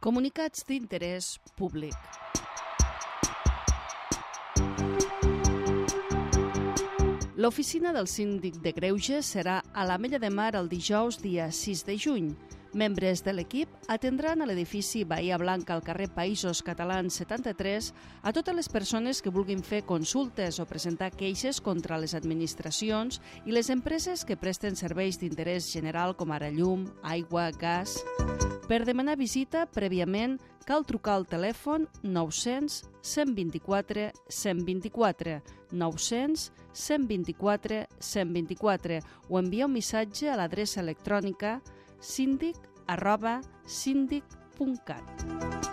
Comunicats d'interès públic. L'oficina del síndic de Greuges serà a l'Ametlla de Mar el dijous dia 6 de juny. Membres de l'equip atendran a l'edifici Bahia Blanca al carrer Països Catalans 73 a totes les persones que vulguin fer consultes o presentar queixes contra les administracions i les empreses que presten serveis d'interès general com ara llum, aigua, gas. Per demanar visita, prèviament, cal trucar al telèfon 900 124 124, 900 124 124 o enviar un missatge a l'adreça electrònica sindic@sindic.cat.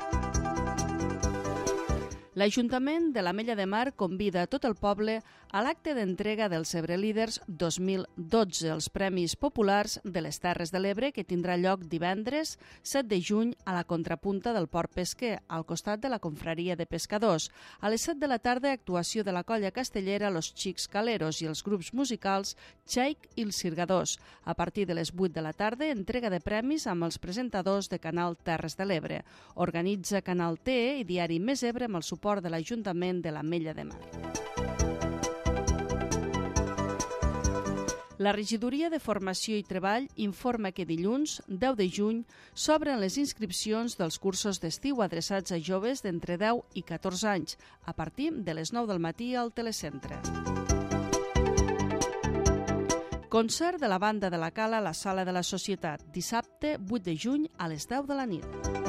L'Ajuntament de l'Ametlla de Mar convida a tot el poble a l'acte d'entrega dels Ebrelíders 2012, els Premis Populars de les Terres de l'Ebre, que tindrà lloc divendres 7 de juny a la contrapunta del Port Pesquer, al costat de la Confraria de Pescadors. A les 7 de la tarda, actuació de la colla castellera Los Xics Caleros i els grups musicals Xaic i els Sirgadors. A partir de les 8 de la tarda, entrega de premis amb els presentadors de Canal Terres de l'Ebre. Organitza Canal TE i Diari Més Ebre amb el suport de l'Ajuntament de l'Ametlla de Mar. La Regidoria de Formació i Treball informa que dilluns, 10 de juny, s'obren les inscripcions dels cursos d'estiu adreçats a joves d'entre 10 i 14 anys, a partir de les 9 del matí al telecentre. Concert de la Banda de la Cala a la Sala de la Societat, dissabte 8 de juny a les 10 de la nit.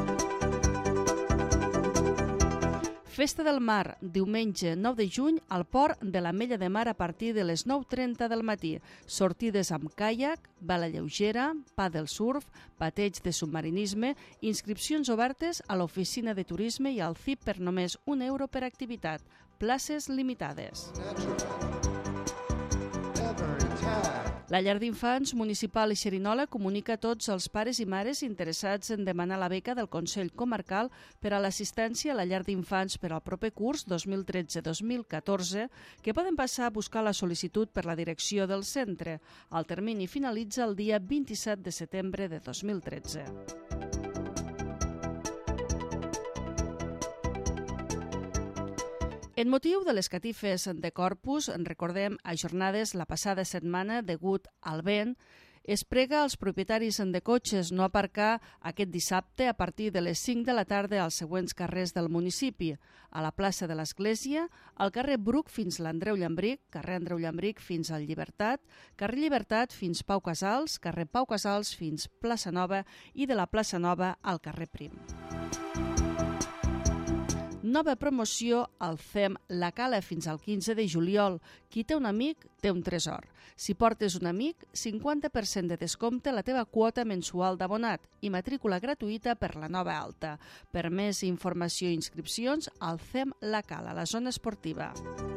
Festa del Mar, diumenge 9 de juny al port de l'Ametlla de Mar a partir de les 9:30 del matí. Sortides amb caiac, vela lleugera, pàdel surf, bateig de submarinisme, inscripcions obertes a l'oficina de turisme i al CIP per només €1 per activitat. Places limitades. La Llar d'Infants Municipal i Xerinola comunica a tots els pares i mares interessats en demanar la beca del Consell Comarcal per a l'assistència a la Llar d'Infants per al proper curs 2013-2014, que poden passar a buscar la sol·licitud per la direcció del centre. El termini finalitza el dia 27 de setembre de 2013. En motiu de les catifes de Corpus, recordem ajornades la passada setmana degut al vent, es prega als propietaris de cotxes no aparcar aquest dissabte a partir de les 5 de la tarda als següents carrers del municipi: a la plaça de l'Església, al carrer Bruc fins l'Andreu Llambric, carrer Andreu Llambric fins al Llibertat, carrer Llibertat fins Pau Casals, carrer Pau Casals fins Plaça Nova i de la Plaça Nova al carrer Prim. Nova promoció al CEM La Cala fins al 15 de juliol. Qui té un amic, té un tresor. Si portes un amic, 50% de descompte a la teva quota mensual d'abonat i matrícula gratuïta per la nova alta. Per més informació i inscripcions, al CEM La Cala, la zona esportiva.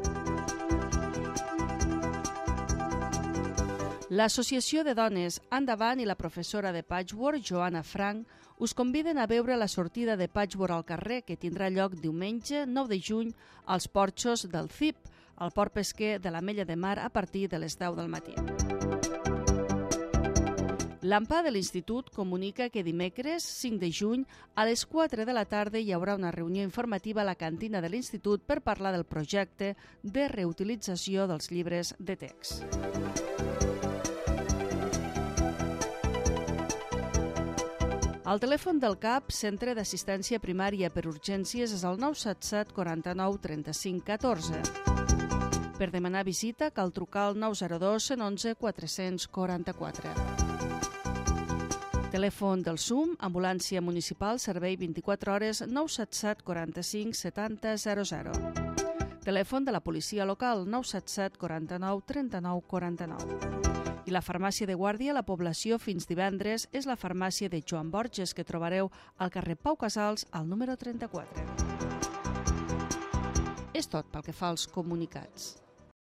L'Associació de Dones Endavant i la professora de Patchwork, Joana Frank, us conviden a veure la sortida de Patchwork al carrer que tindrà lloc diumenge 9 de juny als porxos del CIP, al Port Pesquer de l'Ametlla de Mar a partir de les 10 del matí. L'AMPA de l'Institut comunica que dimecres 5 de juny a les 4 de la tarda hi haurà una reunió informativa a la cantina de l'Institut per parlar del projecte de reutilització dels llibres de text. El telèfon del CAP, Centre d'Assistència Primària per Urgències, és el 977 49 35 14. Per demanar visita cal trucar al 902 111 444. Telèfon del SUM, Ambulància Municipal, servei 24 hores, 977 45 70 00. Telèfon de la Policia Local, 977 49 39 49. I la farmàcia de guàrdia a la població fins divendres és la farmàcia de Joan Borges, que trobareu al carrer Pau Casals, al número 34. És tot pel que fa als comunicats.